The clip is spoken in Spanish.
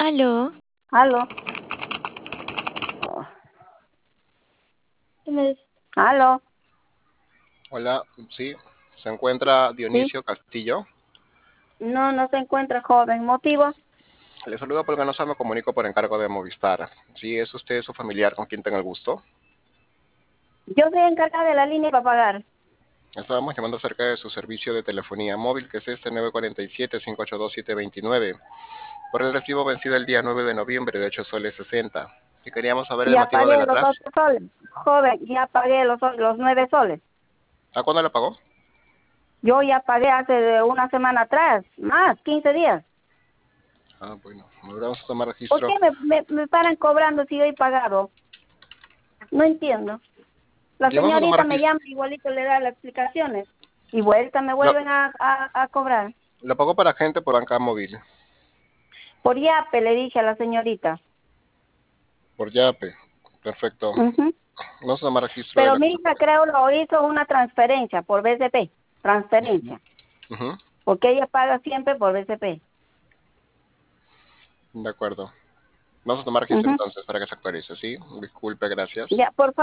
Aló. Aló. Aló. Hola, sí, se encuentra Sí. Dionisio Castillo. No, no se encuentra, joven. ¿Motivo? Le saludo porque no se me comunico por encargo de Movistar. Si es usted su familiar con quien tenga el gusto. Yo soy encargada de la línea para pagar. Estábamos llamando acerca de su servicio de telefonía móvil, que es este 947-582-729, por el recibo vencido el día 9 de noviembre de 8 soles 60. Y queríamos saber el Ya motivo pagué del los atraso. 8 soles. Joven, ya pagué los 9 soles. ¿A cuándo le pagó? Yo ya pagué hace de una semana atrás. Más, 15 días. Ah, bueno, vamos a tomar ¿Por registro. qué me paran cobrando si yo he pagado? No entiendo. La Ya vamos a tomar señorita me registro. llama, igualito le da las explicaciones. Y vuelta me Lo, vuelven a cobrar. lo pagó para gente por banca móvil, Por Yape le dije a la señorita. por Yape. Perfecto. Ujú. Vamos a tomar registro de Pero la mi hija creo lo hizo una transferencia por BCP. Transferencia. Ujú. Porque ella paga siempre por BCP. De acuerdo. Vamos a tomar registro Ujú. entonces para que se actualice, ¿sí? Disculpe, gracias. Ya, por favor.